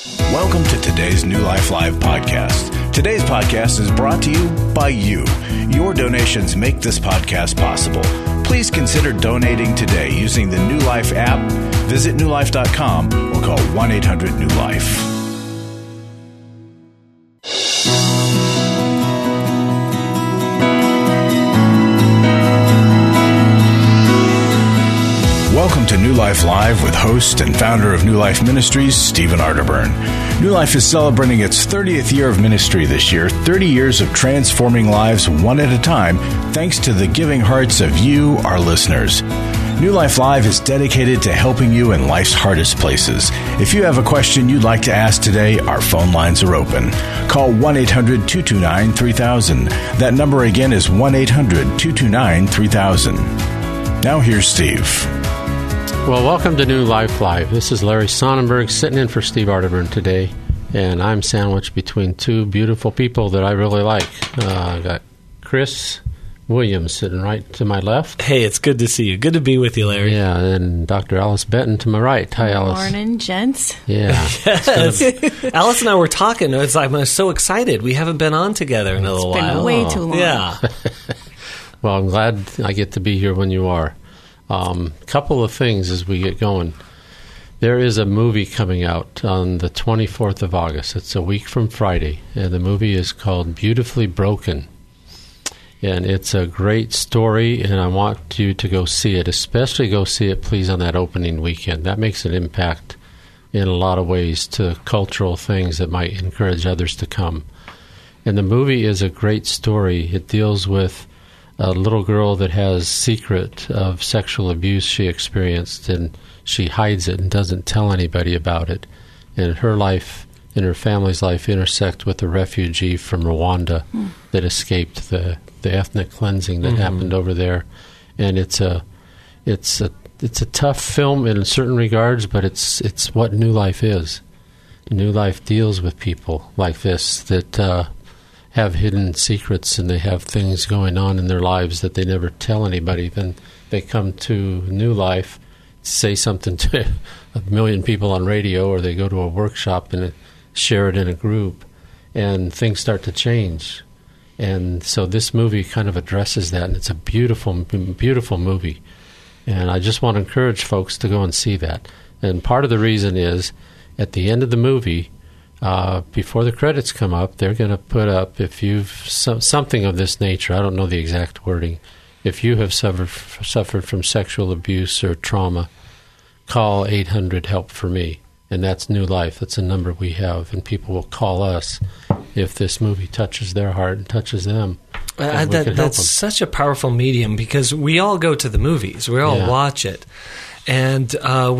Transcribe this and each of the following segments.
Welcome to today's New Life Live podcast. Today's podcast is brought to you by you. Your donations make this podcast possible. Please consider donating today using the New Life app. Visit newlife.com or call 1-800-NEW-LIFE. Welcome to New Life Live with host and founder of New Life Ministries, Stephen Arterburn. New Life is celebrating its 30th year of ministry this year, 30 years of transforming lives one at a time, thanks to the giving hearts of you, our listeners. New Life Live is dedicated to helping you in life's hardest places. If you have a question you'd like to ask today, our phone lines are open. Call 1-800-229-3000. That number again is 1-800-229-3000. Now here's Steve. Well, welcome to New Life Live. This is Larry Sonnenberg sitting in for Steve Arterburn today, and I'm sandwiched between two beautiful people that I really like. I got Chris Williams sitting right to my left. Hey, it's good to see you. Good to be with you, Larry. Yeah, and Dr. Alice Benton to my right. Hi, Alice. Morning, gents. Yeah. Yes. Alice and I were talking. It's like, I'm so excited. We haven't been on together in a little while. It's been way too long. Yeah. Well, I'm glad I get to be here when you are. Couple of things as we get going. There is a movie coming out on the 24th of August. It's a week from Friday, and the movie is called Beautifully Broken. And it's a great story, and I want you to go see it. Especially go see it, please, on that opening weekend. That makes an impact in a lot of ways to cultural things that might encourage others to come. And the movie is a great story. It deals with a little girl that has secret of sexual abuse she experienced, and she hides it and doesn't tell anybody about it. And her life and her family's life intersect with a refugee from Rwanda that escaped the ethnic cleansing that happened over there. And it's a tough film in certain regards, but it's what New Life is. New Life deals with people like this that have hidden secrets, and they have things going on in their lives that they never tell anybody. Then they come to New Life, say something to 1 million people on radio, or they go to a workshop and share it in a group, and things start to change. And so this movie kind of addresses that, and it's a beautiful, beautiful movie. And I just want to encourage folks to go and see that. And part of the reason is, at the end of the movie, before the credits come up, they're going to put up, if you've something of this nature, I don't know the exact wording, if you have suffered from sexual abuse or trauma, call 800-HELP-FOR-ME. And that's New Life. That's a number we have, and people will call us if this movie touches their heart and touches them. That's such a powerful medium, because we all go to the movies. We all watch it. And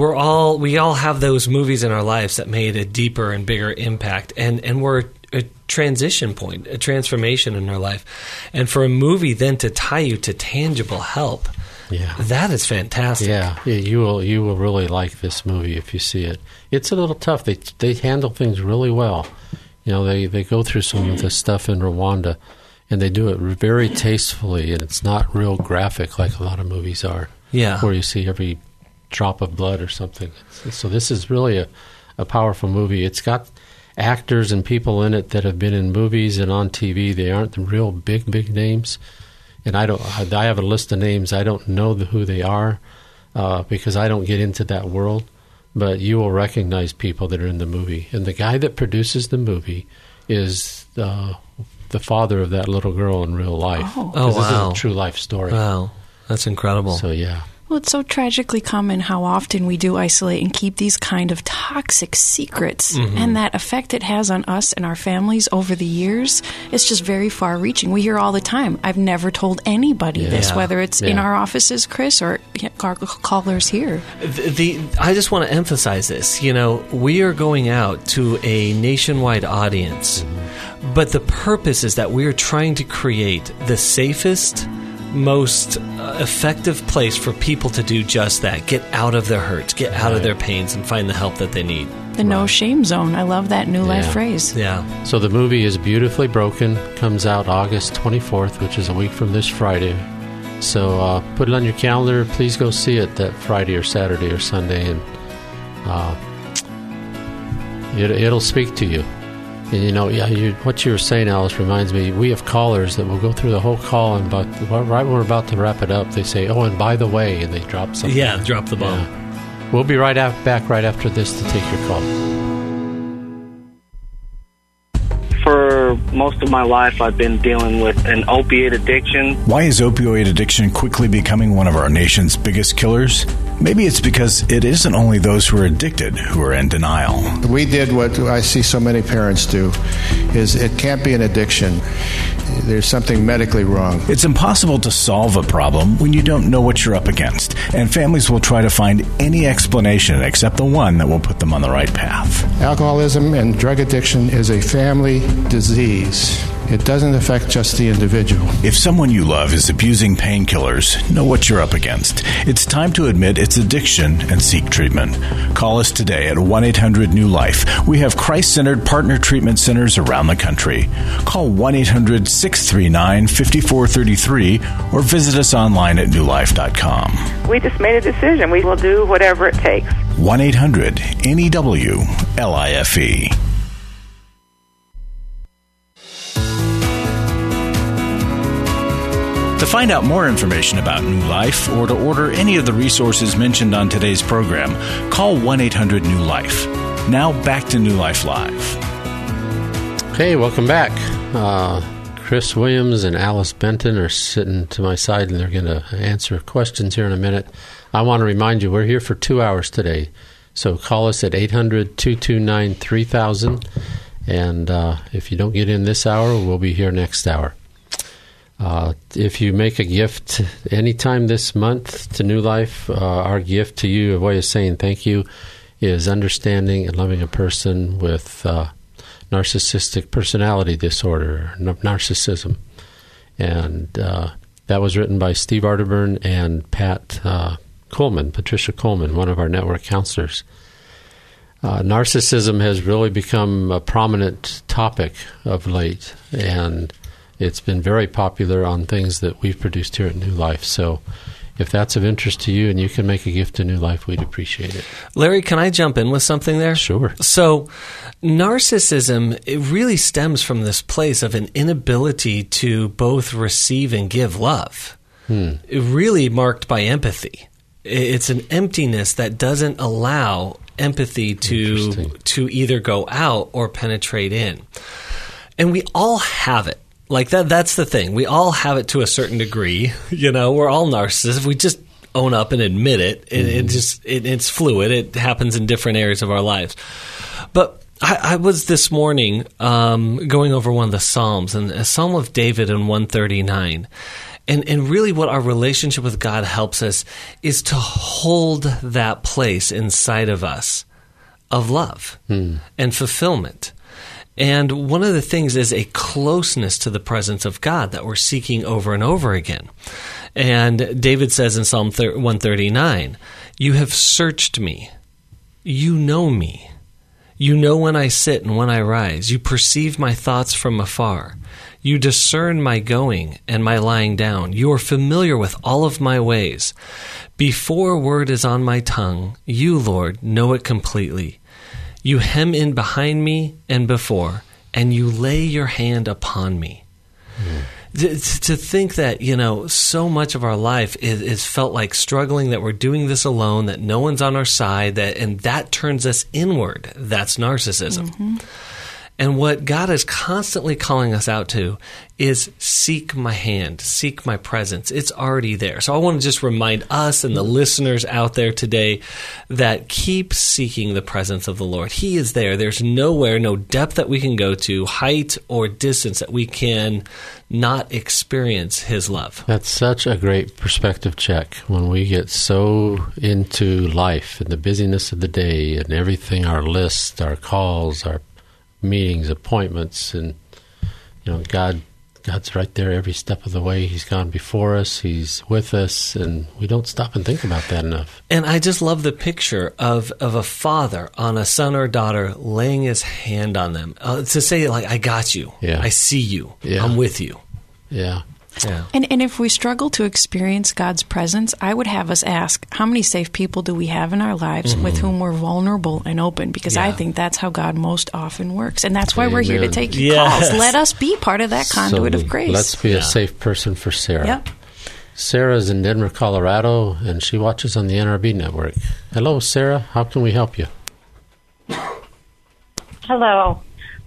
we all have those movies in our lives that made a deeper and bigger impact, and we're a transition point, a transformation in our life. And for a movie then to tie you to tangible help, that is fantastic. Yeah, you will really like this movie if you see it. It's a little tough. They handle things really well. You know, they go through some of the stuff in Rwanda, and they do it very tastefully, and it's not real graphic like a lot of movies are. Yeah, where you see every drop of blood or something. So this is really a powerful movie. It's got actors and people in it that have been in movies and on TV. They aren't the real big names. And I have a list of names. I don't know who they are because I don't get into that world. But you will recognize people that are in the movie. And the guy that produces the movie is the father of that little girl in real life. Oh, wow. This is a true life story. Wow. That's incredible. So, yeah. Well, it's so tragically common how often we do isolate and keep these kind of toxic secrets, and that effect it has on us and our families over the years, it's just very far-reaching. We hear all the time, I've never told anybody this, whether it's in our offices, Chris, or callers here. I just want to emphasize this. You know, we are going out to a nationwide audience, but the purpose is that we are trying to create the safest, most effective place for people to do just that. Get out of their hurts, get out of their pains, and find the help that they need. The no shame zone. I love that New Life phrase. Yeah. So the movie is Beautifully Broken. Comes out August 24th, which is a week from this Friday. So put it on your calendar. Please go see it that Friday or Saturday or Sunday. And It'll speak to you. And what you were saying, Alice, reminds me, we have callers that will go through the whole call, and right when we're about to wrap it up, they say, "Oh, and by the way," and they drop something. Yeah, drop the bomb. Yeah. We'll be back right after this to take your call. For most of my life, I've been dealing with an opiate addiction. Why is opioid addiction quickly becoming one of our nation's biggest killers? Maybe it's because it isn't only those who are addicted who are in denial. We did what I see so many parents do, is it can't be an addiction. There's something medically wrong. It's impossible to solve a problem when you don't know what you're up against, and families will try to find any explanation except the one that will put them on the right path. Alcoholism and drug addiction is a family disease. It doesn't affect just the individual. If someone you love is abusing painkillers, know what you're up against. It's time to admit it's addiction and seek treatment. Call us today at 1-800-NEW-LIFE. We have Christ-centered partner treatment centers around the country. Call 1-800-639-5433 or visit us online at newlife.com. We just made a decision. We will do whatever it takes. 1-800-NEW-LIFE. To find out more information about New Life or to order any of the resources mentioned on today's program, call 1-800-NEW-LIFE. Now back to New Life Live. Hey, welcome back. Chris Williams and Alice Benton are sitting to my side, and they're going to answer questions here in a minute. I want to remind you, we're here for 2 hours today. So call us at 800-229-3000. And if you don't get in this hour, we'll be here next hour. If you make a gift anytime this month to New Life, our gift to you, a way of saying thank you, is understanding and loving a person with narcissistic personality disorder, narcissism. And that was written by Steve Arterburn and Patricia Coleman, one of our network counselors. Narcissism has really become a prominent topic of late, and it's been very popular on things that we've produced here at New Life. So if that's of interest to you and you can make a gift to New Life, we'd appreciate it. Larry, can I jump in with something there? Sure. So narcissism, it really stems from this place of an inability to both receive and give love. It really marked by empathy. It's an emptiness that doesn't allow empathy to either go out or penetrate in. And we all have it. Like that's the thing. We all have it to a certain degree. We're all narcissists. If we just own up and admit it, it's fluid. It happens in different areas of our lives. But I was this morning going over one of the Psalms, and a Psalm of David in 139. And really what our relationship with God helps us is to hold that place inside of us of love and fulfillment. And one of the things is a closeness to the presence of God that we're seeking over and over again. And David says in Psalm 139, "You have searched me. You know me. You know when I sit and when I rise. You perceive my thoughts from afar. You discern my going and my lying down. You are familiar with all of my ways. Before a word is on my tongue, you, Lord, know it completely. You hem in behind me and before, and you lay your hand upon me." To think that, so much of our life is felt like struggling, that we're doing this alone, that no one's on our side, and that turns us inward. That's narcissism. And what God is constantly calling us out to is seek my hand, seek my presence. It's already there. So I want to just remind us and the listeners out there today that keep seeking the presence of the Lord. He is there. There's nowhere, no depth that we can go to, height or distance that we can not experience His love. That's such a great perspective check when we get so into life and the busyness of the day and everything, our lists, our calls, our meetings, appointments, and God's right there every step of the way. He's gone before us. He's with us, and we don't stop and think about that enough. And I just love the picture of a father on a son or daughter laying his hand on them to say, like, I got you. Yeah. I see you. Yeah. I'm with you. Yeah. Yeah. And if we struggle to experience God's presence, I would have us ask, how many safe people do we have in our lives with whom we're vulnerable and open? Because I think that's how God most often works. And that's why we're here to take your calls. Let us be part of that conduit of grace. Let's be a safe person for Sarah. Yep. Sarah's in Denver, Colorado, and she watches on the NRB network. Hello, Sarah. How can we help you? Hello.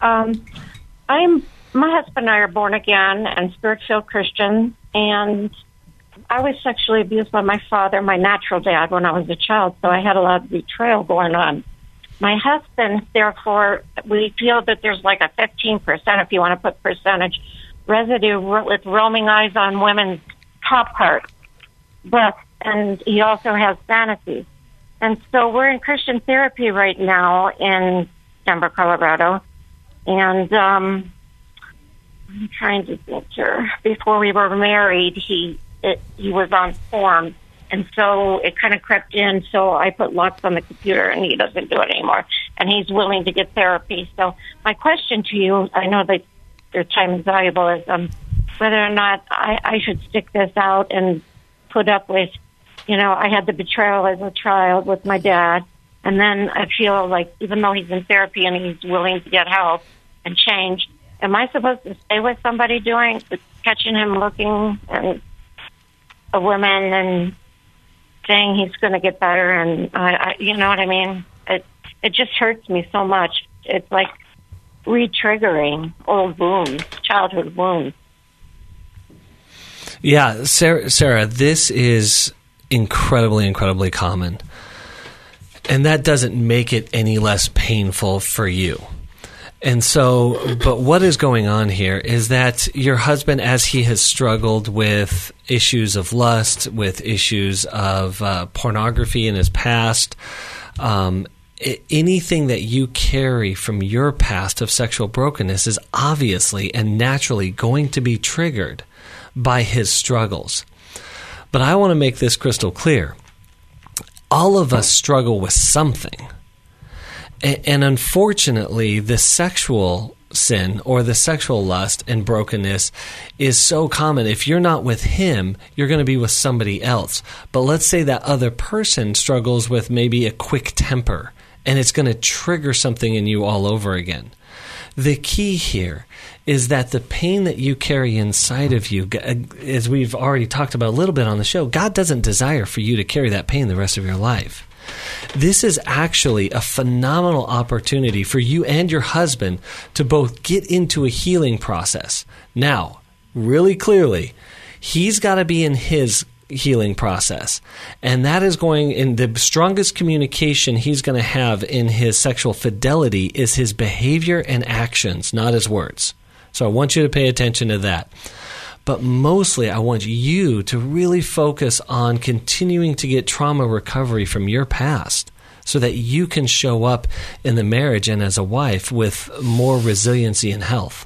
My husband and I are born again and Spirit-filled Christians, and I was sexually abused by my father, my natural dad, when I was a child, so I had a lot of betrayal going on. My husband, therefore, we feel that there's like a 15%, if you want to put percentage, residue with roaming eyes on women's top part. And he also has fantasies. And so we're in Christian therapy right now in Denver, Colorado, and I'm trying to think here. Before we were married, he was on form, and so it kind of crept in. So I put locks on the computer, and he doesn't do it anymore. And he's willing to get therapy. So my question to you, I know that your time is valuable, is whether or not I should stick this out and put up with. I had the betrayal as a child with my dad, and then I feel like even though he's in therapy and he's willing to get help and change. Am I supposed to stay with somebody catching him looking at a woman and saying he's going to get better? And I you know what I mean? It just hurts me so much. It's like re-triggering old wounds, childhood wounds. Yeah, Sarah, this is incredibly, incredibly common. And that doesn't make it any less painful for you. And so, but what is going on here is that your husband, as he has struggled with issues of lust, with issues of pornography in his past, anything that you carry from your past of sexual brokenness is obviously and naturally going to be triggered by his struggles. But I want to make this crystal clear. All of us struggle with something. And unfortunately, the sexual sin or the sexual lust and brokenness is so common. If you're not with him, you're going to be with somebody else. But let's say that other person struggles with maybe a quick temper, and it's going to trigger something in you all over again. The key here is that the pain that you carry inside of you, as we've already talked about a little bit on the show, God doesn't desire for you to carry that pain the rest of your life. This is actually a phenomenal opportunity for you and your husband to both get into a healing process. Now, really clearly, he's got to be in his healing process. And that is going in the strongest communication he's going to have in his sexual fidelity is his behavior and actions, not his words. So I want you to pay attention to that. But mostly, I want you to really focus on continuing to get trauma recovery from your past so that you can show up in the marriage and as a wife with more resiliency and health.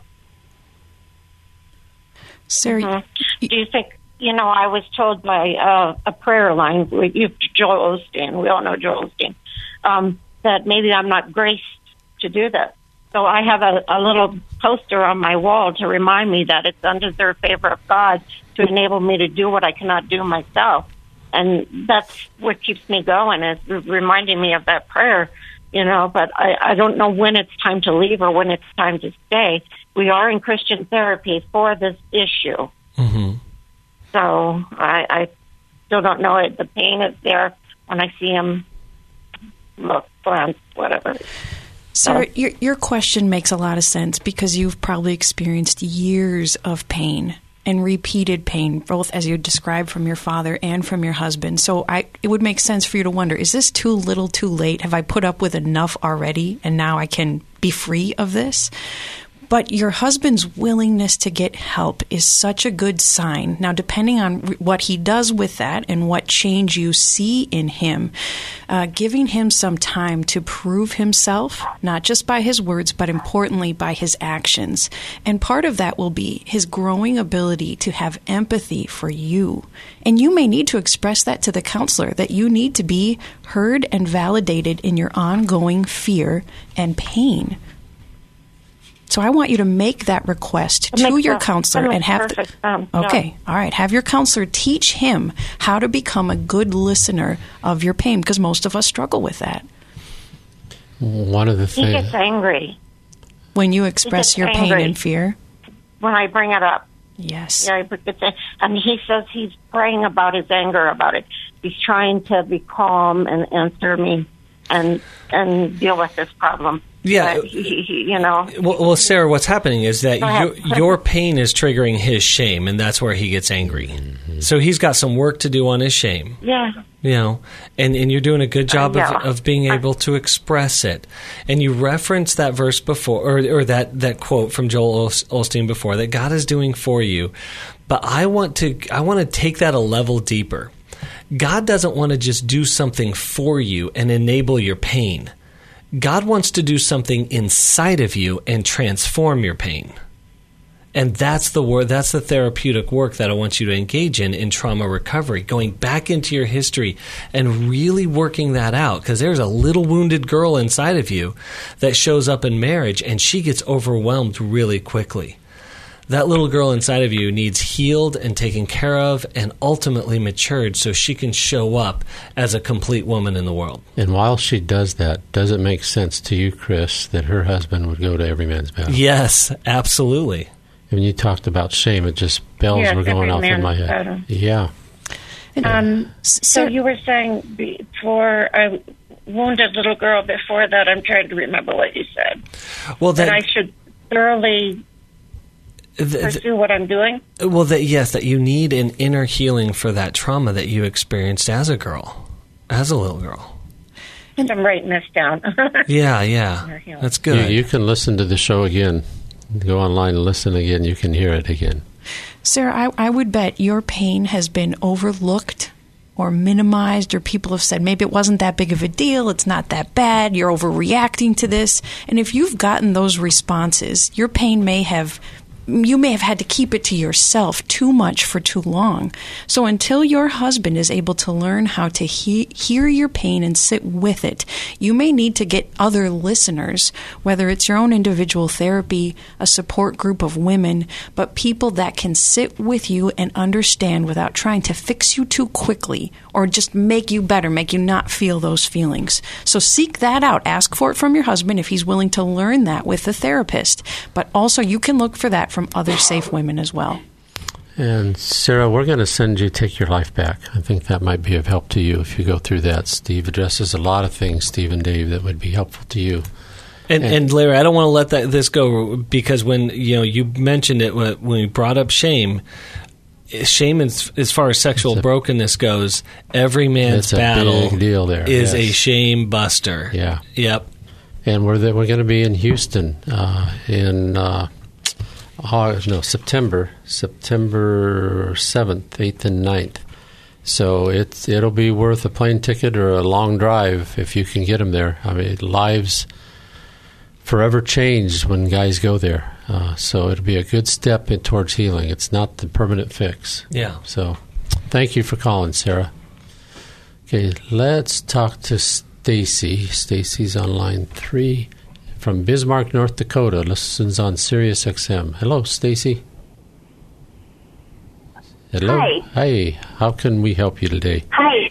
Sarah, do you think, I was told by a prayer line, Joel Osteen, we all know Joel Osteen, that maybe I'm not graced to do that. So I have a little poster on my wall to remind me that it's undeserved favor of God to enable me to do what I cannot do myself. And that's what keeps me going, is reminding me of that prayer, but I don't know when it's time to leave or when it's time to stay. We are in Christian therapy for this issue. Mm-hmm. So I still don't know it. The pain is there when I see him look, glance, whatever. Sarah, your question makes a lot of sense because you've probably experienced years of pain and repeated pain, both as you described from your father and from your husband. So it would make sense for you to wonder, is this too little too late? Have I put up with enough already and now I can be free of this? But your husband's willingness to get help is such a good sign. Now, depending on what he does with that and what change you see in him, giving him some time to prove himself, not just by his words, but importantly by his actions. And part of that will be his growing ability to have empathy for you. And you may need to express that to the counselor, that you need to be heard and validated in your ongoing fear and pain. So I want you to make that request to your counselor and have okay, all right, have your counselor teach him how to become a good listener of your pain, because most of us struggle with that. One of the things, he gets angry when you express your pain and fear. When I bring it up, yes, yeah, he says he's praying about his anger about it. He's trying to be calm and answer me and deal with this problem. Yeah, you know. Well, Sarah, what's happening is that your pain is triggering his shame, and that's where he gets angry. Mm-hmm. So he's got some work to do on his shame. Yeah. You know, and you're doing a good job of being able to express it. And you referenced that verse before, or that quote from Joel Osteen before, that God is doing for you. But I want to take that a level deeper. God doesn't want to just do something for you and enable your pain. God wants to do something inside of you and transform your pain. And that's the therapeutic work that I want you to engage in trauma recovery, going back into your history and really working that out, because there's a little wounded girl inside of you that shows up in marriage, and she gets overwhelmed really quickly. That little girl inside of you needs healed and taken care of and ultimately matured so she can show up as a complete woman in the world. And while she does that, does it make sense to you, Chris, that her husband would go to Every Man's Battle? Yes, absolutely. When you talked about shame, it just bells were going off in my head. Yeah. So you were saying for a wounded little girl before that, I'm trying to remember what you said. Well, that I should thoroughly pursue what I'm doing? Well, that you need an inner healing for that trauma that you experienced as a girl, as a little girl. And I'm writing this down. Yeah. That's good. You can listen to the show again. Go online and listen again. You can hear it again. Sarah, I would bet your pain has been overlooked or minimized, or people have said maybe it wasn't that big of a deal, it's not that bad, you're overreacting to this. And if you've gotten those responses, your pain you may have had to keep it to yourself too much for too long. So until your husband is able to learn how to hear your pain and sit with it, you may need to get other listeners, whether it's your own individual therapy, a support group of women, but people that can sit with you and understand without trying to fix you too quickly or just make you better, make you not feel those feelings. So seek that out. Ask for it from your husband if he's willing to learn that with a therapist. But also you can look for that from other safe women as well. And Sarah, we're going to send you Take Your Life Back. I think that might be of help to you if you go through that. Steve addresses a lot of things, Steve and Dave, that would be helpful to you. And Larry, I don't want to let this go, because when you mentioned it, when we brought up shame as far as sexual brokenness goes, Every Man's Battle big deal there. Is a shame buster. Yeah. Yep. And we're going to be in Houston September 7th, 8th, and 9th. So it'll be worth a plane ticket or a long drive if you can get them there. I mean, lives forever changed when guys go there. So it'll be a good step towards healing. It's not the permanent fix. Yeah. So thank you for calling, Sarah. Okay, let's talk to Stacy. Stacy's on line 3 from Bismarck, North Dakota. Listens on Sirius XM. Hello, Stacy. Hello. Hi. How can we help you today? Hi.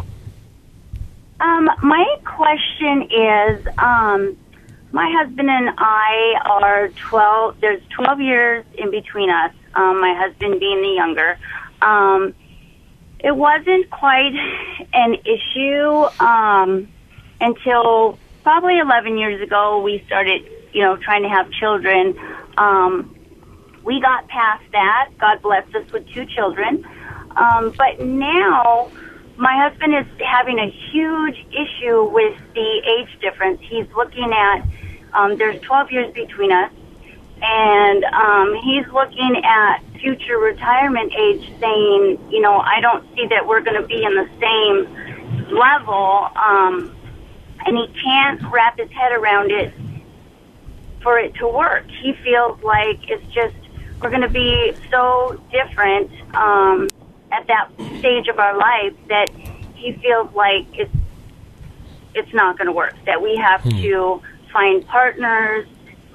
My question is, my husband and I are 12. There's 12 years in between us. My husband being the younger. It wasn't quite an issue until probably 11 years ago. We started, trying to have children. We got past that. God blessed us with 2 children. But now my husband is having a huge issue with the age difference. He's looking at, there's 12 years between us, and he's looking at future retirement age, saying, I don't see that we're going to be in the same level, and he can't wrap his head around it for it to work. He feels like we're going to be so different at that stage of our life that he feels like it's not going to work, that we have to find partners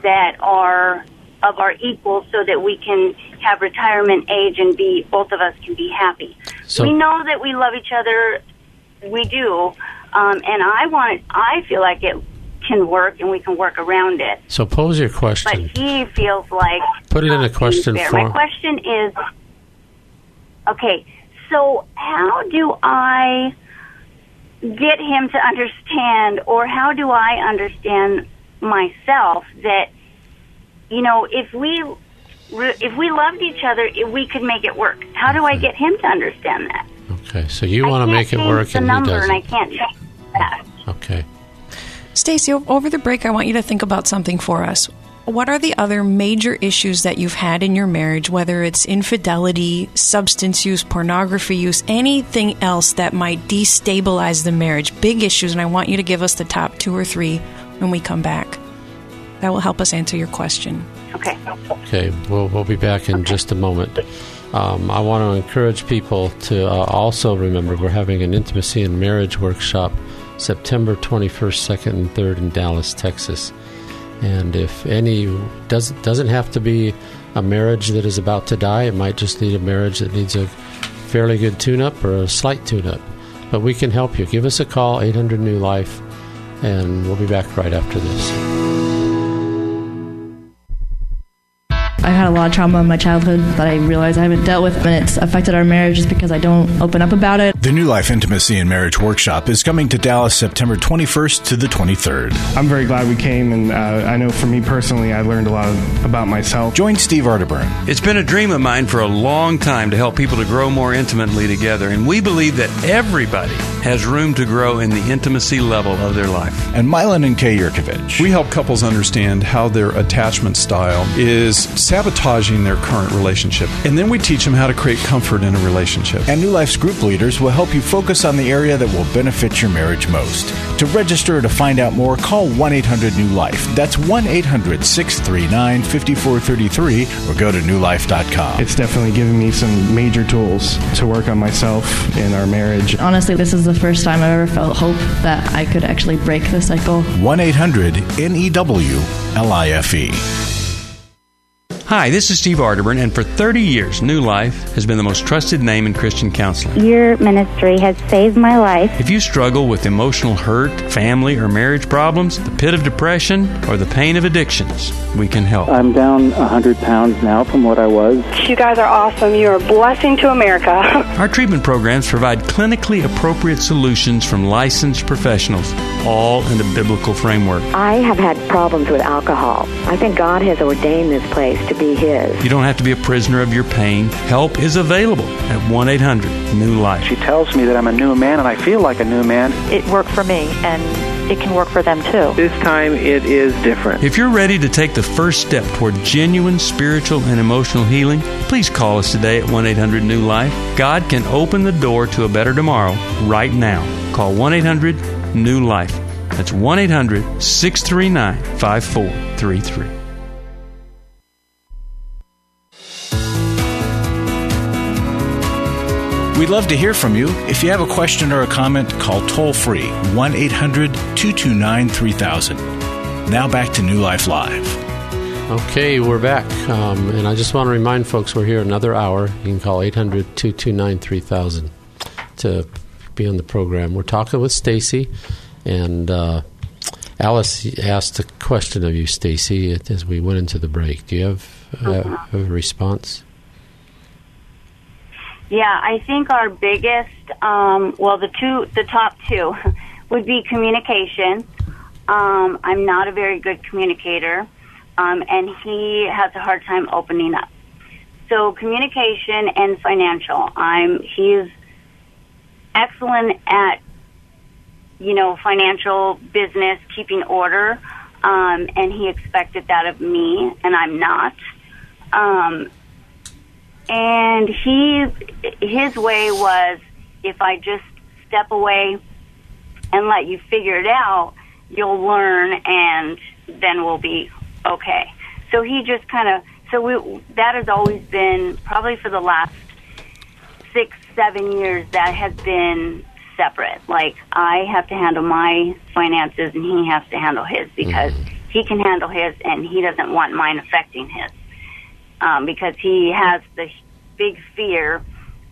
that are of our equals so that we can have retirement age and both of us can be happy. So, we know that we love each other. We do. And I feel like it can work and we can work around it. So pose your question. But he feels like... Put it in a question form. My question is, okay, so how do I get him to understand, or how do I understand myself that, if we loved each other, we could make it work? How do I get him to understand that? Okay, so you want to make it work, and he doesn't. And I can't change that. Okay. Stacey, over the break, I want you to think about something for us. What are the other major issues that you've had in your marriage, whether it's infidelity, substance use, pornography use, anything else that might destabilize the marriage? Big issues, and I want you to give us the top 2 or 3 when we come back. That will help us answer your question. Okay. Okay, we'll be back in just a moment. I want to encourage people to also remember we're having an intimacy and marriage workshop September 21st, 2nd, and 3rd in Dallas, Texas. And if any doesn't have to be a marriage that is about to die, it might just need a marriage that needs a fairly good tune-up or a slight tune-up. But we can help you. Give us a call, 800-NEW-LIFE, and we'll be back right after this. I've had a lot of trauma in my childhood that I realize I haven't dealt with, and it's affected our marriage just because I don't open up about it. The New Life Intimacy and Marriage Workshop is coming to Dallas September 21st to the 23rd. I'm very glad we came, and I know for me personally, I learned a lot about myself. Join Steve Arterburn. It's been a dream of mine for a long time to help people to grow more intimately together, and we believe that everybody has room to grow in the intimacy level of their life. And Milan and Kay Yurkovich. We help couples understand how their attachment style is sabotaging their current relationship. And then we teach them how to create comfort in a relationship. And New Life's group leaders will help you focus on the area that will benefit your marriage most. To register or to find out more, call 1-800-NEW-LIFE. That's 1-800-639-5433 or go to newlife.com. It's definitely given me some major tools to work on myself in our marriage. Honestly, this is the first time I've ever felt hope that I could actually break the cycle. 1-800-NEWLIFE. Hi, this is Steve Arterburn, and for 30 years, New Life has been the most trusted name in Christian counseling. Your ministry has saved my life. If you struggle with emotional hurt, family or marriage problems, the pit of depression, or the pain of addictions, we can help. I'm down 100 pounds now from what I was. You guys are awesome. You're a blessing to America. Our treatment programs provide clinically appropriate solutions from licensed professionals, all in a biblical framework. I have had problems with alcohol. I think God has ordained this place to be His. You don't have to be a prisoner of your pain. Help is available at 1-800-NEW-LIFE. She tells me that I'm a new man, and I feel like a new man. It worked for me, and it can work for them too. This time it is different. If you're ready to take the first step toward genuine spiritual and emotional healing, please call us today at 1-800-NEW-LIFE. God can open the door to a better tomorrow right now. Call 1-800-NEW-LIFE. That's 1-800-639-5433. We'd love to hear from you. If you have a question or a comment, call toll-free 1-800-229-3000. Now back to New Life Live. Okay, we're back. And I just want to remind folks we're here another hour. You can call 800-229-3000 to be on the program. We're talking with Stacey, and Alice asked a question of you, Stacey, as we went into the break. Do you have a response? Yeah, I think our biggest, the top two would be communication. I'm not a very good communicator, and he has a hard time opening up. So communication and financial. He's excellent at, financial business, keeping order, and he expected that of me, and I'm not. And his way was, if I just step away and let you figure it out, you'll learn, and then we'll be okay. So he just that has always been, probably for the last 6-7 years, that has been separate. Like, I have to handle my finances, and he has to handle his, because he can handle his, and he doesn't want mine affecting his, because he has the big fear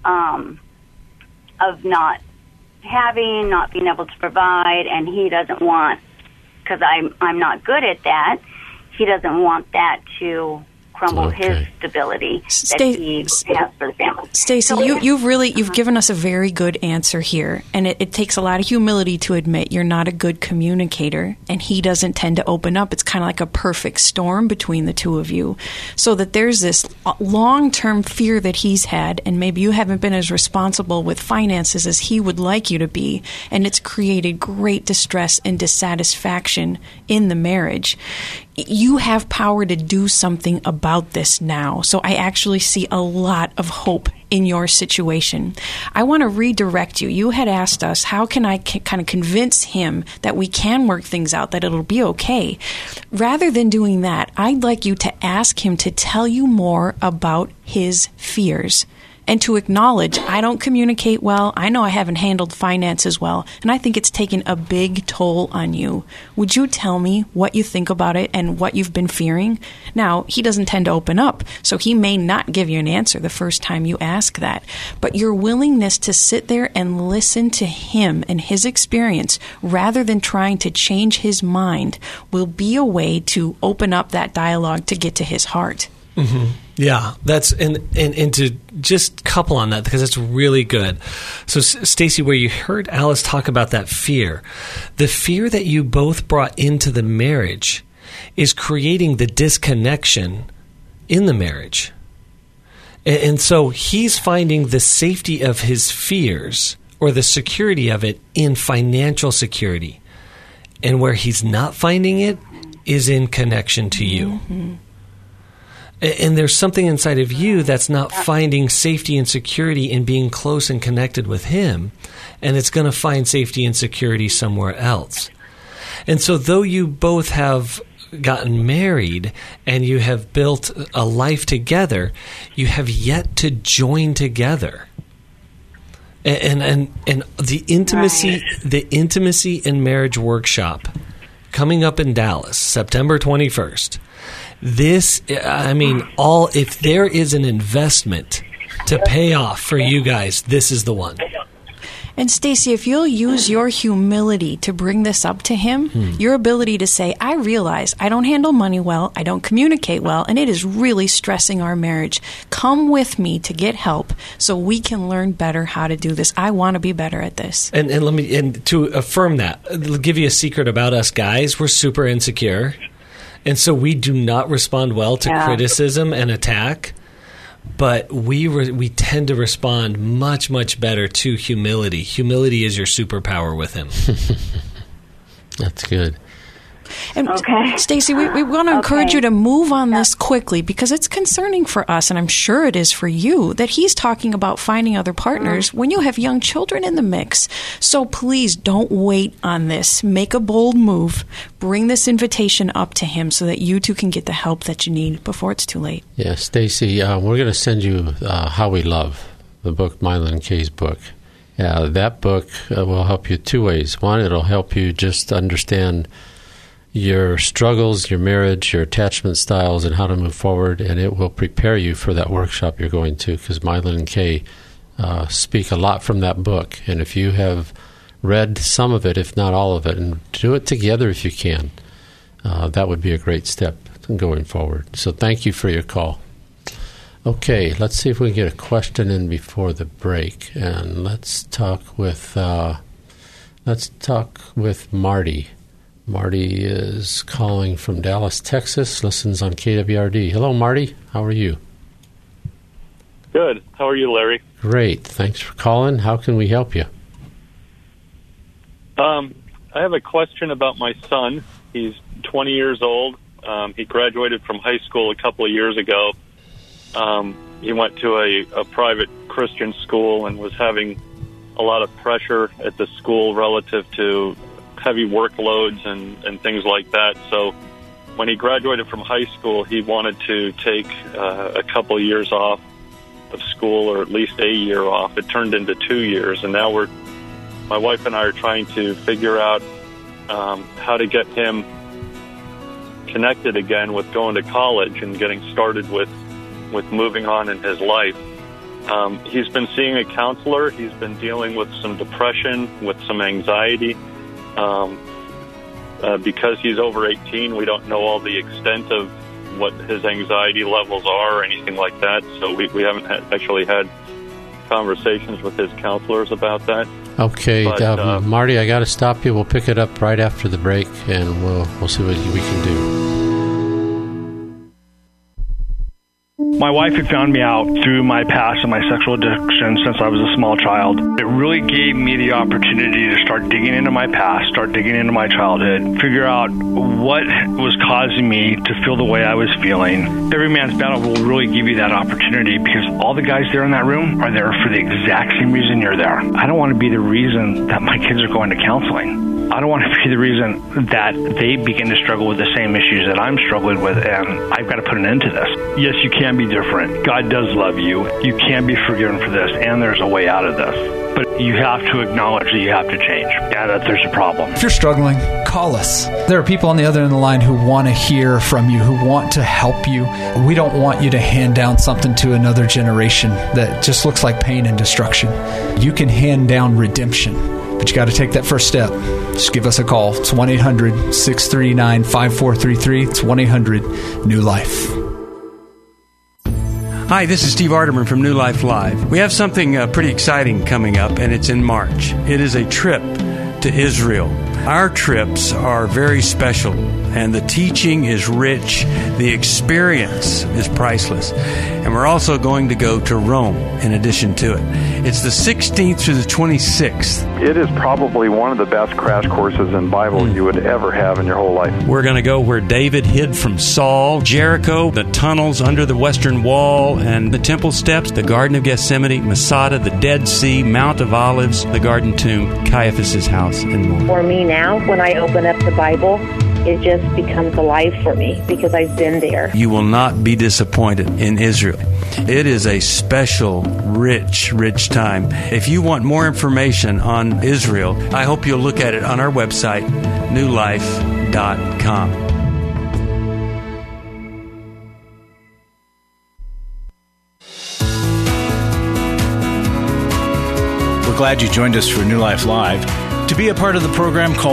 of not being able to provide, and he doesn't want, because I'm not good at that, he doesn't want that to crumble his stability that he has for the family. Stacey, you've given us a very good answer here, and it takes a lot of humility to admit you're not a good communicator, and he doesn't tend to open up. It's kind of like a perfect storm between the two of you, so that there's this long-term fear that he's had, and maybe you haven't been as responsible with finances as he would like you to be, and it's created great distress and dissatisfaction in the marriage. You have power to do something about this now. So I actually see a lot of hope in your situation. I want to redirect you. You had asked us, how can I kind of convince him that we can work things out, that it'll be okay? Rather than doing that, I'd like you to ask him to tell you more about his fears, and to acknowledge, I don't communicate well, I know I haven't handled finances well, and I think it's taken a big toll on you. Would you tell me what you think about it and what you've been fearing? Now, he doesn't tend to open up, so he may not give you an answer the first time you ask that. But your willingness to sit there and listen to him and his experience, rather than trying to change his mind, will be a way to open up that dialogue to get to his heart. Mm-hmm. Yeah, that's and to just couple on that, because it's really good. So, Stacey, where you heard Alice talk about that fear, the fear that you both brought into the marriage is creating the disconnection in the marriage. And so he's finding the safety of his fears, or the security of it, in financial security. And where he's not finding it is in connection to you. Mm-hmm. And there's something inside of you that's not finding safety and security in being close and connected with him, and it's going to find safety and security somewhere else. And so though you both have gotten married and you have built a life together, you have yet to join together. And the intimacy in marriage workshop coming up in Dallas, September 21st. This, if there is an investment to pay off for you guys, this is the one. And Stacey, if you'll use your humility to bring this up to him, your ability to say, I realize I don't handle money well, I don't communicate well, and it is really stressing our marriage. Come with me to get help so we can learn better how to do this. I want to be better at this. And to affirm that, I'll give you a secret about us guys. We're super insecure. And so we do not respond well to criticism and attack, but we tend to respond much, much better to humility. Humility is your superpower with him. That's good. And Stacey, we want to encourage you to move on this quickly, because it's concerning for us, and I'm sure it is for you, that he's talking about finding other partners when you have young children in the mix. So please don't wait on this. Make a bold move. Bring this invitation up to him so that you two can get the help that you need before it's too late. Yeah, Stacey, we're going to send you How We Love, the book, Mylon Kay's book. That book will help you two ways. One, it'll help you just understand your struggles, your marriage, your attachment styles, and how to move forward, and it will prepare you for that workshop you're going to, because Mylon and Kay speak a lot from that book. And if you have read some of it, if not all of it, and do it together if you can, that would be a great step going forward. So thank you for your call. Okay, let's see if we can get a question in before the break, and let's talk with Marty. Marty is calling from Dallas, Texas, listens on KWRD. Hello, Marty. How are you? Good. How are you, Larry? Great. Thanks for calling. How can we help you? I have a question about my son. He's 20 years old. He graduated from high school a couple of years ago. He went to a private Christian school and was having a lot of pressure at the school relative to heavy workloads and things like that. So when he graduated from high school, he wanted to take a couple of years off of school, or at least a year off. It turned into 2 years, and now my wife and I are trying to figure out how to get him connected again with going to college and getting started with moving on in his life. He's been seeing a counselor. He's been dealing with some depression, with some anxiety. Because he's over 18, we don't know all the extent of what his anxiety levels are or anything like that. So we haven't actually had conversations with his counselors about that. Okay, But, Marty, I got to stop you. We'll pick it up right after the break, and we'll see what we can do. My wife had found me out through my past and my sexual addiction since I was a small child. It really gave me the opportunity to start digging into my past, start digging into my childhood, figure out what was causing me to feel the way I was feeling. Every Man's Battle will really give you that opportunity because all the guys there in that room are there for the exact same reason you're there. I don't want to be the reason that my kids are going to counseling. I don't want to be the reason that they begin to struggle with the same issues that I'm struggling with, and I've got to put an end to this. Yes, you can be different. God does love you. You can be forgiven for this, and there's a way out of this. But you have to acknowledge that you have to change, and that there's a problem. If you're struggling, call us. There are people on the other end of the line who want to hear from you, who want to help you. We don't want you to hand down something to another generation that just looks like pain and destruction. You can hand down redemption. But you got to take that first step. Just give us a call. It's 1-800-639-5433. It's 1-800-NEW-LIFE. Hi, this is Steve Arterburn from New Life Live. We have something pretty exciting coming up, and it's in March. It is a trip to Israel. Our trips are very special, and the teaching is rich. The experience is priceless. And we're also going to go to Rome in addition to it. It's the 16th through the 26th. It is probably one of the best crash courses in Bible you would ever have in your whole life. We're going to go where David hid from Saul, Jericho, the tunnels under the Western Wall, and the temple steps, the Garden of Gethsemane, Masada, the Dead Sea, Mount of Olives, the Garden Tomb, Caiaphas' house, and more. For me now, when I open up the Bible, it just becomes alive for me because I've been there. You will not be disappointed in Israel. It is a special, rich, rich time. If you want more information on Israel, I hope you'll look at it on our website, newlife.com. We're glad you joined us for New Life Live. To be a part of the program, call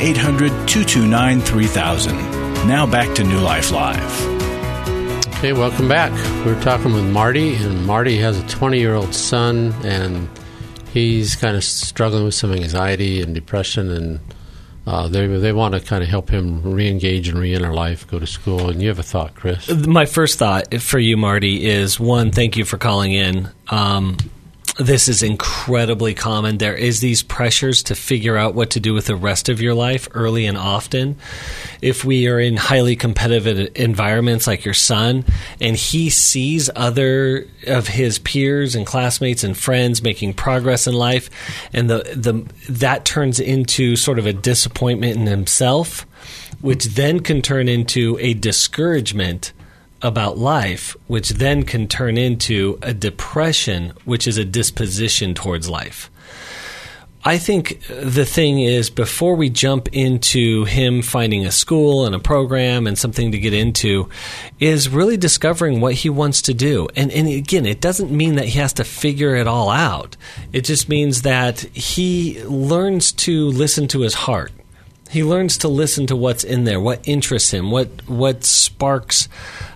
1-800-229-3000. Now back to New Life Live. Okay, welcome back. We're talking with Marty, and Marty has a 20-year-old son, and he's kind of struggling with some anxiety and depression, and they want to kind of help him re-engage and re-enter life, go to school. And you have a thought, Chris? My first thought for you, Marty, is, one, thank you for calling in. This is incredibly common. There is these pressures to figure out what to do with the rest of your life early and often. If we are in highly competitive environments like your son, and he sees other of his peers and classmates and friends making progress in life, and that turns into sort of a disappointment in himself, which then can turn into a discouragement about life, which then can turn into a depression, which is a disposition towards life. I think the thing is, before we jump into him finding a school and a program and something to get into, is really discovering what he wants to do. And again, it doesn't mean that he has to figure it all out. It just means that he learns to listen to his heart. He learns to listen to what's in there, what interests him, what sparks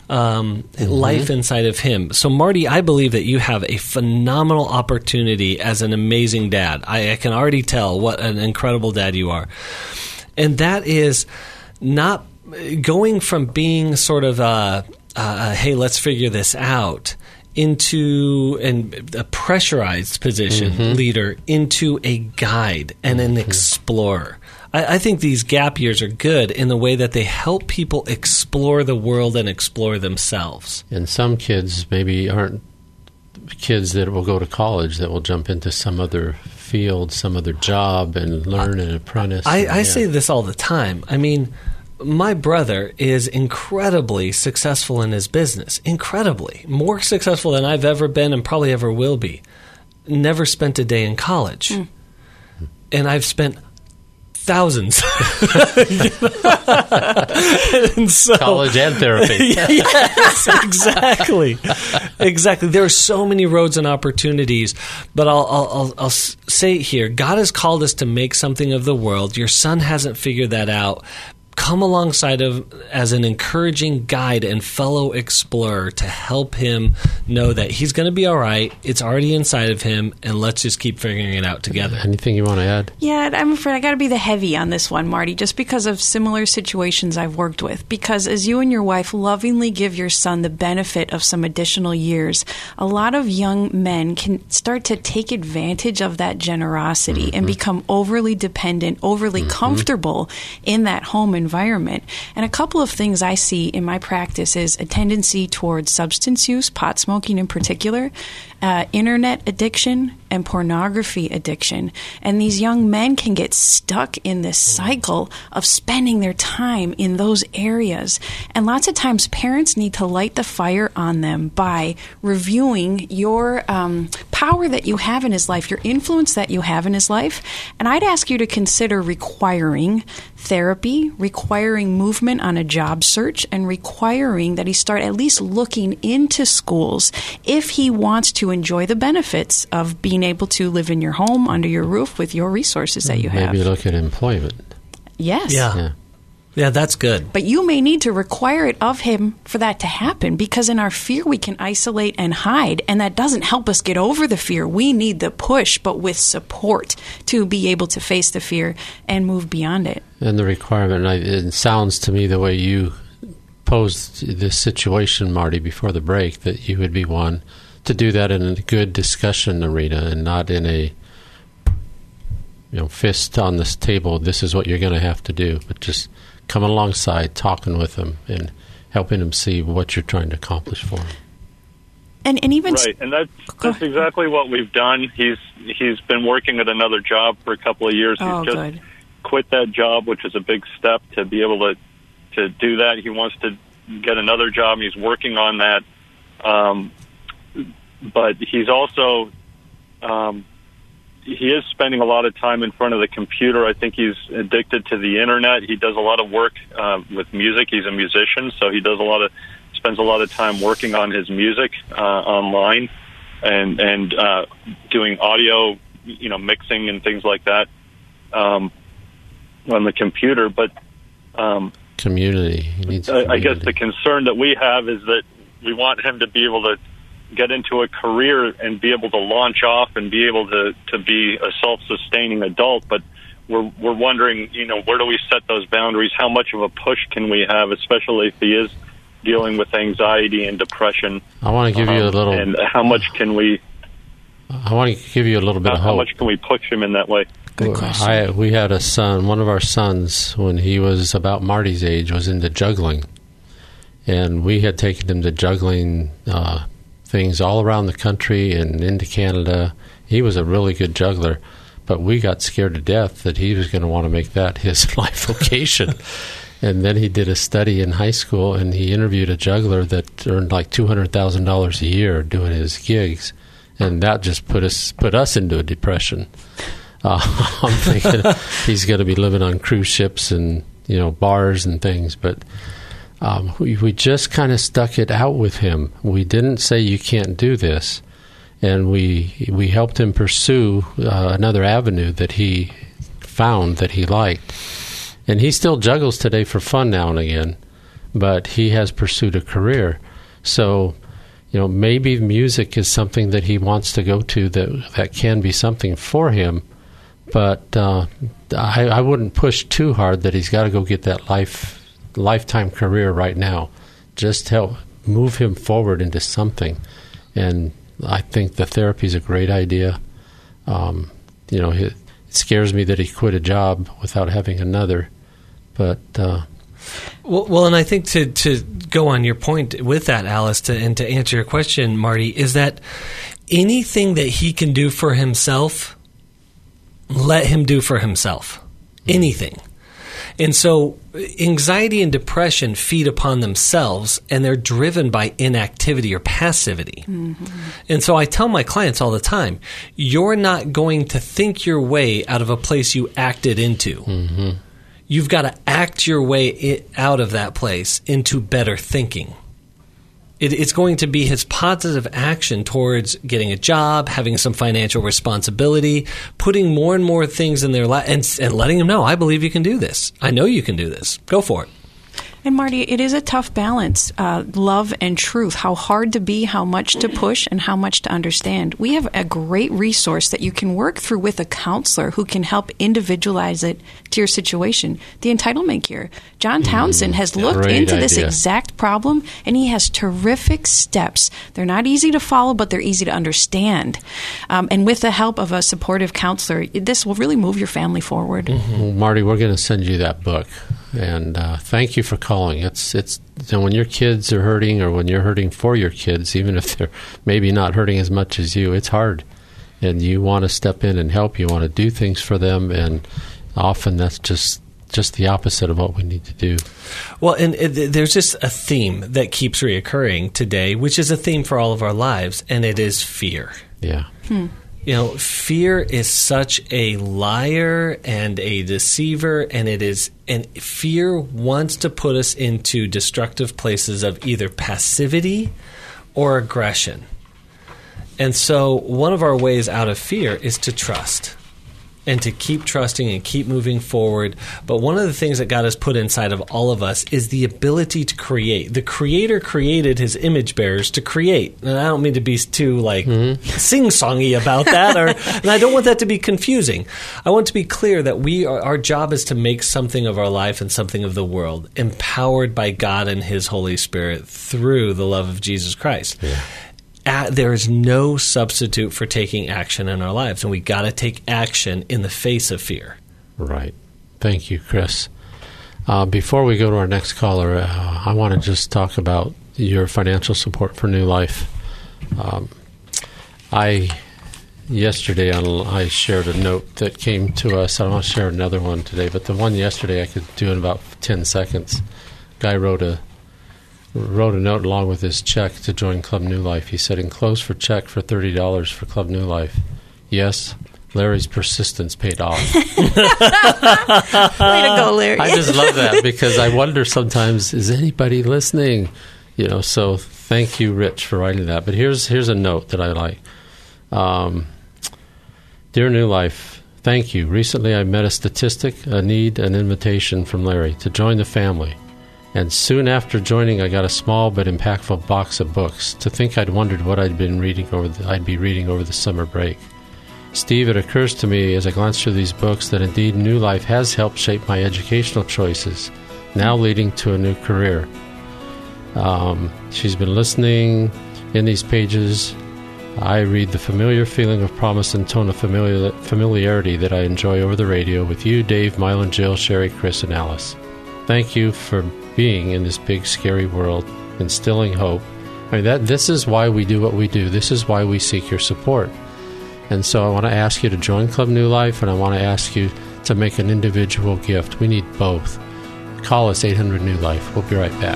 life inside of him. So, Marty, I believe that you have a phenomenal opportunity as an amazing dad. I can already tell what an incredible dad you are. And that is not going from being sort of hey, let's figure this out, into a pressurized position, leader, into a guide and an explorer. I think these gap years are good in the way that they help people explore the world and explore themselves. And some kids maybe aren't kids that will go to college, that will jump into some other field, some other job, and learn and apprentice. I say this all the time. I mean, my brother is incredibly successful in his business. Incredibly. More successful than I've ever been and probably ever will be. Never spent a day in college. And I've spent thousands. And so, college and therapy. Yes, exactly. There are so many roads and opportunities, but I'll say it here. God has called us to make something of the world. Your son hasn't figured that out. Come alongside as an encouraging guide and fellow explorer to help him know that he's going to be all right. It's already inside of him, and let's just keep figuring it out together. Anything you want to add? Yeah, I'm afraid I got to be the heavy on this one, Marty, just because of similar situations I've worked with. Because as you and your wife lovingly give your son the benefit of some additional years, a lot of young men can start to take advantage of that generosity and become overly dependent, overly comfortable in that home environment. And a couple of things I see in my practice is a tendency towards substance use, pot smoking in particular, internet addiction, and pornography addiction. And these young men can get stuck in this cycle of spending their time in those areas. And lots of times parents need to light the fire on them by reviewing your power that you have in his life, your influence that you have in his life. And I'd ask you to consider requiring therapy, requiring movement on a job search, and requiring that he start at least looking into schools if he wants to enjoy the benefits of being able to live in your home, under your roof, with your resources that you have. Maybe look at employment. Yes. Yeah, that's good. But you may need to require it of him for that to happen, because in our fear we can isolate and hide, and that doesn't help us get over the fear. We need the push, but with support, to be able to face the fear and move beyond it. And the requirement, it sounds to me the way you posed this situation, Marty, before the break, that you would be one to do that in a good discussion arena and not in a fist on this table, this is what you're going to have to do, but just come alongside, talking with him and helping him see what you're trying to accomplish for him. And even right, and that's exactly what we've done. He's been working at another job for a couple of years. He's just quit that job, which is a big step to be able to do that. He wants to get another job, and he's working on that. But he's also he is spending a lot of time in front of the computer. I think he's addicted to the internet. He does a lot of work with music. He's a musician, so he spends a lot of time working on his music online and doing audio, mixing and things like that on the computer. But community. He needs community. I guess the concern that we have is that we want him to be able to get into a career and be able to launch off and be able to be a self-sustaining adult. But we're wondering, where do we set those boundaries? How much of a push can we have, especially if he is dealing with anxiety and depression? I want to give you a little... And how much can we... I want to give you a little bit of hope. How much can we push him in that way? Good question. We had a son, one of our sons, when he was about Marty's age, was into juggling. And we had taken him to juggling things all around the country and into Canada. He was a really good juggler, but we got scared to death that he was going to want to make that his life vocation. And then he did a study in high school, and he interviewed a juggler that earned like $200,000 a year doing his gigs, and that just put us into a depression. I'm thinking he's going to be living on cruise ships and bars and things, but we just kind of stuck it out with him. We didn't say you can't do this, and we helped him pursue another avenue that he found that he liked. And he still juggles today for fun now and again, but he has pursued a career. So, maybe music is something that he wants to go to that can be something for him. But I wouldn't push too hard that he's got to go get that lifetime career right now. Just help move him forward into something. And I think the therapy is a great idea. It scares me that he quit a job without having another. But well, and I think to go on your point with that, Alice, and to answer your question, Marty, is that anything that he can do for himself, let him do for himself. Anything. And so anxiety and depression feed upon themselves, and they're driven by inactivity or passivity. Mm-hmm. And so I tell my clients all the time, you're not going to think your way out of a place you acted into. Mm-hmm. You've got to act your way out of that place into better thinking. It's going to be his positive action towards getting a job, having some financial responsibility, putting more and more things in their life, and letting him know, I believe you can do this. I know you can do this. Go for it. And Marty, it is a tough balance, love and truth, how hard to be, how much to push, and how much to understand. We have a great resource that you can work through with a counselor who can help individualize it to your situation. The Entitlement Cure. John Townsend has looked into this exact problem, and he has terrific steps. They're not easy to follow, but they're easy to understand. And with the help of a supportive counselor, this will really move your family forward. Mm-hmm. Well, Marty, we're going to send you that book. And thank you for calling. It's when your kids are hurting, or when you're hurting for your kids, even if they're maybe not hurting as much as you, it's hard. And you want to step in and help. You want to do things for them, and often that's just the opposite of what we need to do. Well, and there's just a theme that keeps reoccurring today, which is a theme for all of our lives, and it is fear. Yeah. You know, fear is such a liar and a deceiver, and fear wants to put us into destructive places of either passivity or aggression. And so one of our ways out of fear is to trust, and to keep trusting and keep moving forward. But one of the things that God has put inside of all of us is the ability to create. The Creator created His image bearers to create. And I don't mean to be too sing-songy about that, and I don't want that to be confusing. I want to be clear that our job is to make something of our life and something of the world, empowered by God and His Holy Spirit through the love of Jesus Christ. Yeah. There is no substitute for taking action in our lives, and we got to take action in the face of fear. Right. Thank you, Chris. Before we go to our next caller, I want to just talk about your financial support for New Life. Yesterday I shared a note that came to us. I want to share another one today, but the one yesterday I could do in about 10 seconds. Guy wrote a note along with his check to join Club New Life. He said, enclosed for check for $30 for Club New Life. Yes, Larry's persistence paid off. Way to go, Larry. I just love that, because I wonder sometimes, is anybody listening? So thank you, Rich, for writing that. But here's a note that I like. Dear New Life, thank you. Recently I met a statistic, a need, an invitation from Larry to join the family. And soon after joining, I got a small but impactful box of books. To think I'd wondered what I'd be reading over the summer break. Steve, it occurs to me as I glance through these books that indeed New Life has helped shape my educational choices, now leading to a new career. She's been listening in these pages. I read the familiar feeling of promise and tone of familiarity that I enjoy over the radio with you, Dave, Mylan, Jill, Sherry, Chris, and Alice. Thank you for being in this big, scary world, instilling hope. This is why we do what we do. This is why we seek your support. And so I want to ask you to join Club New Life, and I want to ask you to make an individual gift. We need both. Call us 800-NEW-LIFE. We'll be right back.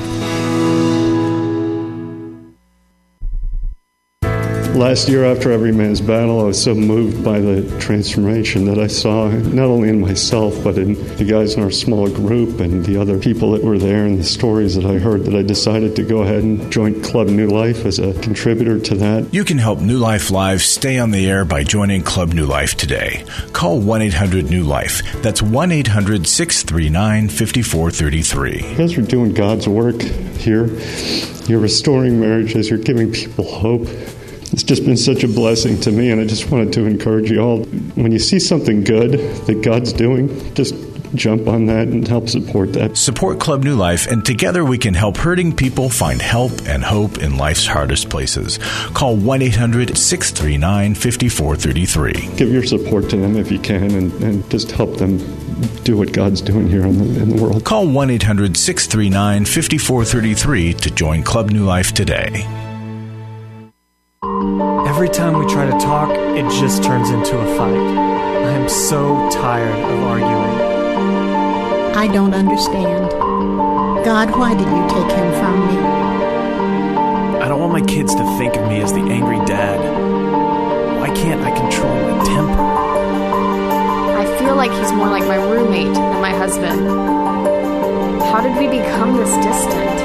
Last year, after Every Man's Battle, I was so moved by the transformation that I saw, not only in myself, but in the guys in our small group and the other people that were there and the stories that I heard, that I decided to go ahead and join Club New Life as a contributor to that. You can help New Life Live stay on the air by joining Club New Life today. Call 1-800-NEW-LIFE. That's 1-800-639-5433. You guys are doing God's work here. You're restoring marriages. You're giving people hope. It's just been such a blessing to me, and I just wanted to encourage you all. When you see something good that God's doing, just jump on that and help support that. Support Club New Life, and together we can help hurting people find help and hope in life's hardest places. Call 1-800-639-5433. Give your support to them if you can, and just help them do what God's doing here in the world. Call 1-800-639-5433 to join Club New Life today. Every time we try to talk, it just turns into a fight. I am so tired of arguing. I don't understand. God, why did you take him from me? I don't want my kids to think of me as the angry dad. Why can't I control my temper? I feel like he's more like my roommate than my husband. How did we become this distant?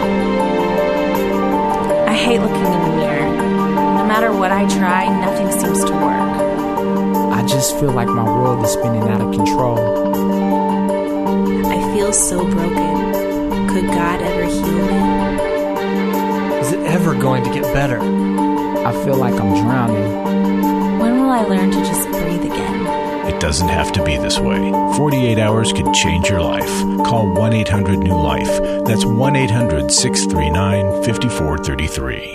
I hate looking in the mirror. No matter what I try, nothing seems to work. I just feel like my world is spinning out of control. I feel so broken. Could God ever heal me? Is it ever going to get better? I feel like I'm drowning. When will I learn to just breathe again? It doesn't have to be this way. 48 hours could change your life. Call 1-800-NEW-LIFE. That's 1-800-639-5433.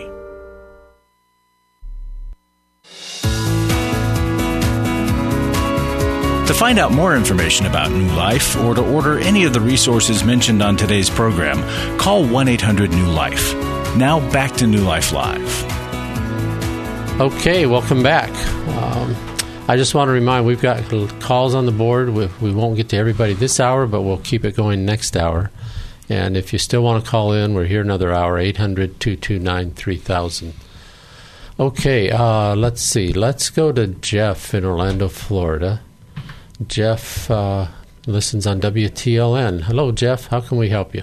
To find out more information about New Life or to order any of the resources mentioned on today's program, call 1-800-NEW-LIFE. Now back to New Life Live. Okay, welcome back. I just want to remind, we've got calls on the board. We won't get to everybody this hour, but we'll keep it going next hour. And if you still want to call in, we're here another hour, 800-229-3000. Okay, let's see. Let's go to Jeff in Orlando, Florida. Jeff listens on WTLN. Hello, Jeff. How can we help you?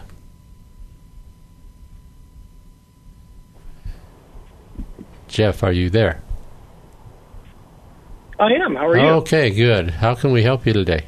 Jeff, are you there? I am. How are you? Okay, good. How can we help you today?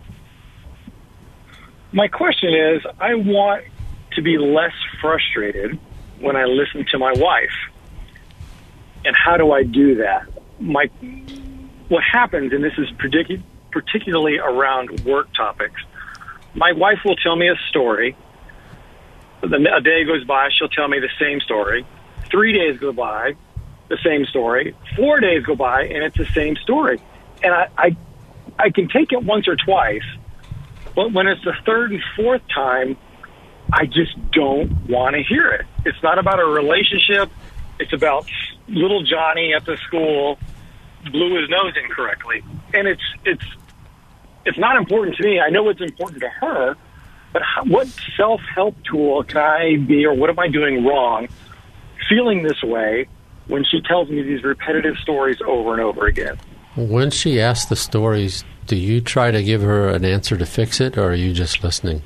My question is, I want to be less frustrated when I listen to my wife. And how do I do that? What happens, and this is particularly around work topics, my wife will tell me a story. A day goes by, she'll tell me the same story. 3 days go by, the same story. 4 days go by, and it's the same story. And I can take it once or twice, but when it's the third and fourth time, I just don't want to hear it. It's not about a relationship. It's about little Johnny at the school blew his nose incorrectly. And it's not important to me. I know it's important to her, but what self-help tool can I be, or what am I doing wrong feeling this way when she tells me these repetitive stories over and over again? When she asks the stories, do you try to give her an answer to fix it, or are you just listening?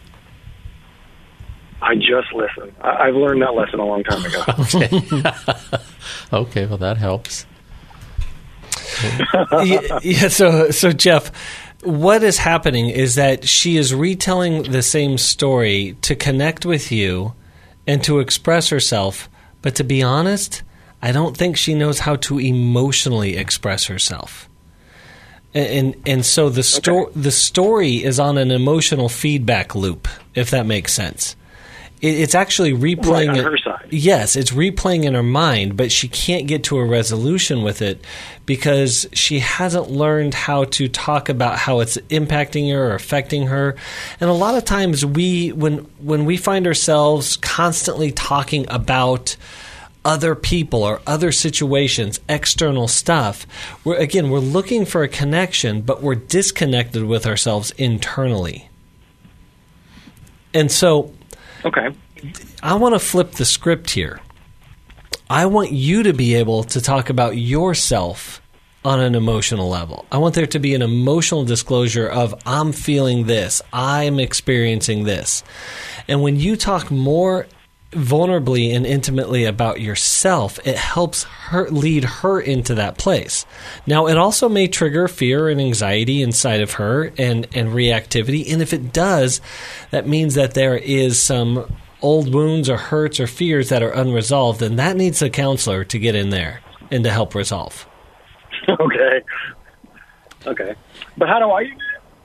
I just listen. I've learned that lesson a long time ago. Okay. Okay, well, that helps. So Jeff, what is happening is that she is retelling the same story to connect with you and to express herself, but to be honest, I don't think she knows how to emotionally express herself. And so the story is on an emotional feedback loop, if that makes sense. It's actually replaying right on her side. Yes, it's replaying in her mind, but she can't get to a resolution with it because she hasn't learned how to talk about how it's impacting her or affecting her. And a lot of times when we find ourselves constantly talking about other people or other situations, external stuff, we're looking for a connection, but we're disconnected with ourselves internally. And so okay, I want to flip the script here. I want you to be able to talk about yourself on an emotional level. I want there to be an emotional disclosure of, I'm feeling this, I'm experiencing this. And when you talk more vulnerably and intimately about yourself, it helps her lead her into that place. Now, it also may trigger fear and anxiety inside of her and reactivity. And if it does, that means that there is some old wounds or hurts or fears that are unresolved, and that needs a counselor to get in there and to help resolve. Okay. But how do I...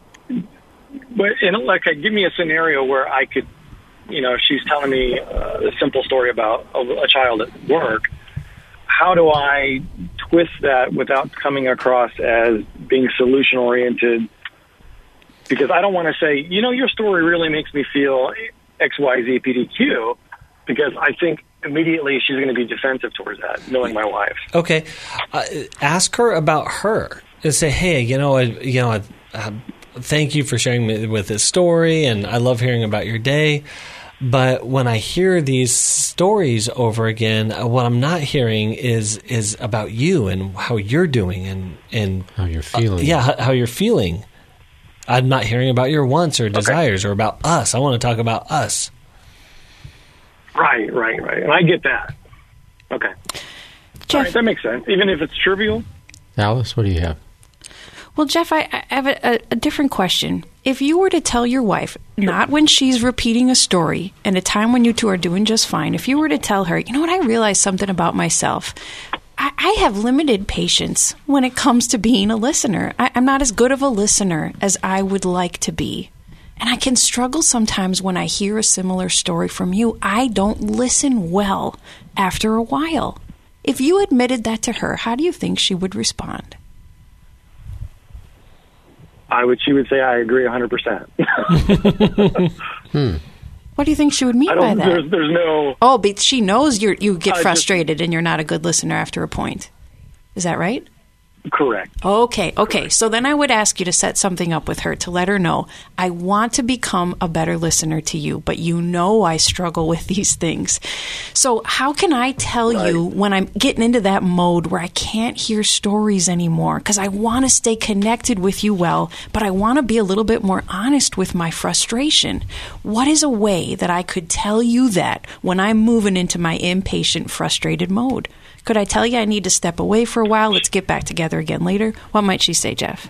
give me a scenario where I could, she's telling me a simple story about a child at work. How do I twist that without coming across as being solution-oriented? Because I don't want to say, your story really makes me feel XYZ PDQ, because I think immediately she's going to be defensive towards that, knowing my wife. Okay. Ask her about her and say, hey, thank you for sharing me with this story, and I love hearing about your day. But when I hear these stories over again, what I'm not hearing is about you and how you're doing and how you're feeling. How you're feeling. I'm not hearing about your wants or desires or about us. I want to talk about us. Right. And I get that. Okay. Jeff, all right, that makes sense. Even if it's trivial. Alice, what do you have? Well, Jeff, I have a different question. If you were to tell your wife, not when she's repeating a story, and a time when you two are doing just fine, if you were to tell her, you know what, I realized something about myself. I have limited patience when it comes to being a listener. I'm not as good of a listener as I would like to be. And I can struggle sometimes when I hear a similar story from you. I don't listen well after a while. If you admitted that to her, how do you think she would respond? She would say, I agree 100%. What do you think she would mean by that? There's no... Oh, but she knows you get frustrated and you're not a good listener after a point. Is that right? Correct. Okay. So then I would ask you to set something up with her to let her know, I want to become a better listener to you, but you know I struggle with these things. So how can I tell you when I'm getting into that mode where I can't hear stories anymore? Because I want to stay connected with you well, but I want to be a little bit more honest with my frustration. What is a way that I could tell you that when I'm moving into my impatient, frustrated mode? Could I tell you I need to step away for a while? Let's get back together again later. What might she say, Jeff?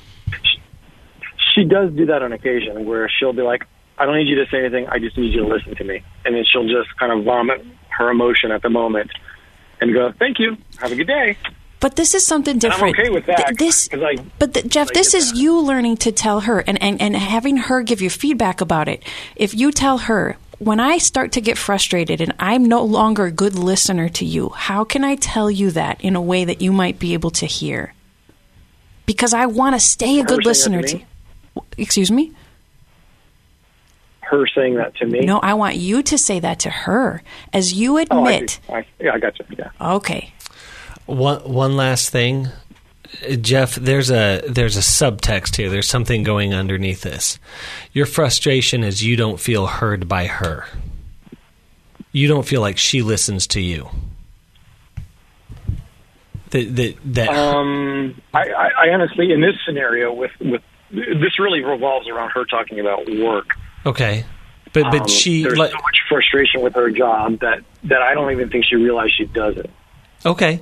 She does do that on occasion where she'll be like, I don't need you to say anything. I just need you to listen to me. And then she'll just kind of vomit her emotion at the moment and go, thank you. Have a good day. But this is something different. And I'm okay with that. Jeff, this is you learning to tell her and having her give you feedback about it. If you tell her, when I start to get frustrated and I'm no longer a good listener to you, how can I tell you that in a way that you might be able to hear? Because I want to stay a good listener to you. Excuse me? Her saying that to me? No, I want you to say that to her. As you admit. I got you. Yeah. Okay. One last thing. Jeff, there's a subtext here. There's something going underneath this. Your frustration is you don't feel heard by her. You don't feel like she listens to you. I honestly, in this scenario, with this really revolves around her talking about work. Okay, but there's so much frustration with her job that I don't even think she realized she does it. Okay.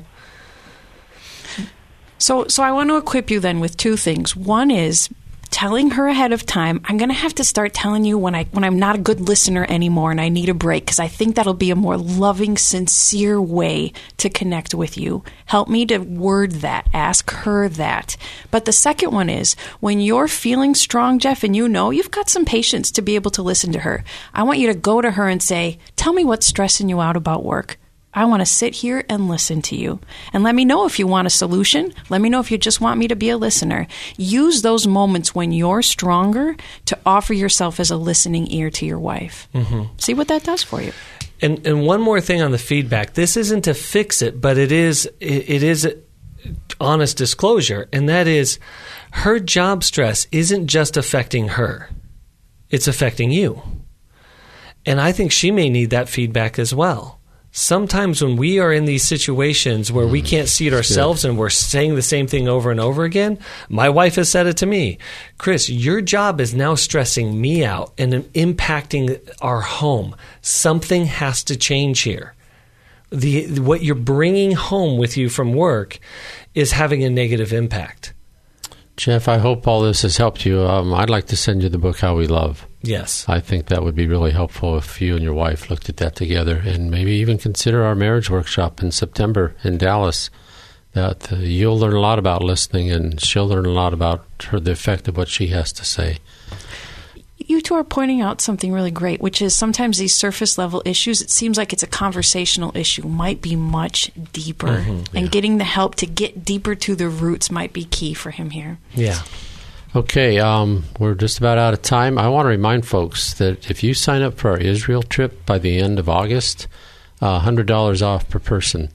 So I want to equip you then with two things. One is telling her ahead of time, I'm going to have to start telling you when I'm not a good listener anymore and I need a break, because I think that'll be a more loving, sincere way to connect with you. Help me to word that. Ask her that. But the second one is when you're feeling strong, Jeff, and you know you've got some patience to be able to listen to her, I want you to go to her and say, tell me what's stressing you out about work. I want to sit here and listen to you. And let me know if you want a solution. Let me know if you just want me to be a listener. Use those moments when you're stronger to offer yourself as a listening ear to your wife. Mm-hmm. See what that does for you. And one more thing on the feedback. This isn't to fix it, but it is honest disclosure. And that is her job stress isn't just affecting her. It's affecting you. And I think she may need that feedback as well. Sometimes when we are in these situations where we can't see it ourselves and we're saying the same thing over and over again, my wife has said it to me, Chris, your job is now stressing me out and impacting our home. Something has to change here. What you're bringing home with you from work is having a negative impact. Jeff, I hope all this has helped you. I'd like to send you the book, How We Love. Yes. I think that would be really helpful if you and your wife looked at that together, and maybe even consider our marriage workshop in September in Dallas. That you'll learn a lot about listening, and she'll learn a lot about the effect of what she has to say. You two are pointing out something really great, which is sometimes these surface level issues, it seems like it's a conversational issue, might be much deeper. Mm-hmm, and getting the help to get deeper to the roots might be key for him here. Yeah. Okay, we're just about out of time. I want to remind folks that if you sign up for our Israel trip by the end of August, $100 off per person.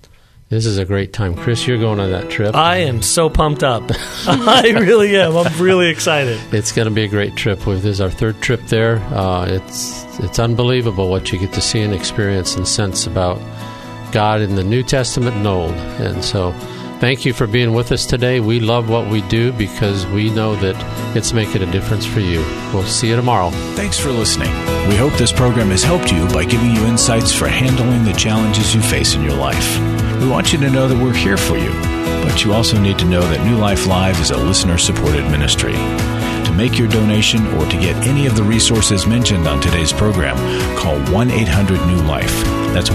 This is a great time. Chris, you're going on that trip. I am so pumped up. I really am. I'm really excited. It's going to be a great trip. This is our third trip there. It's unbelievable what you get to see and experience and sense about God in the New Testament and Old. And so thank you for being with us today. We love what we do because we know that it's making a difference for you. We'll see you tomorrow. Thanks for listening. We hope this program has helped you by giving you insights for handling the challenges you face in your life. We want you to know that we're here for you, but you also need to know that New Life Live is a listener-supported ministry. To make your donation or to get any of the resources mentioned on today's program, call 1-800-NEW-LIFE. That's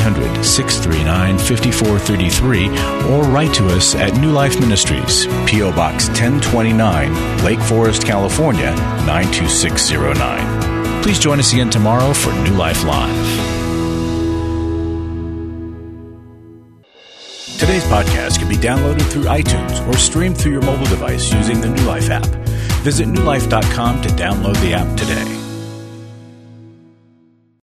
1-800-639-5433, or write to us at New Life Ministries, P.O. Box 1029, Lake Forest, California, 92609. Please join us again tomorrow for New Life Live. Today's podcast can be downloaded through iTunes or streamed through your mobile device using the New Life app. Visit newlife.com to download the app today.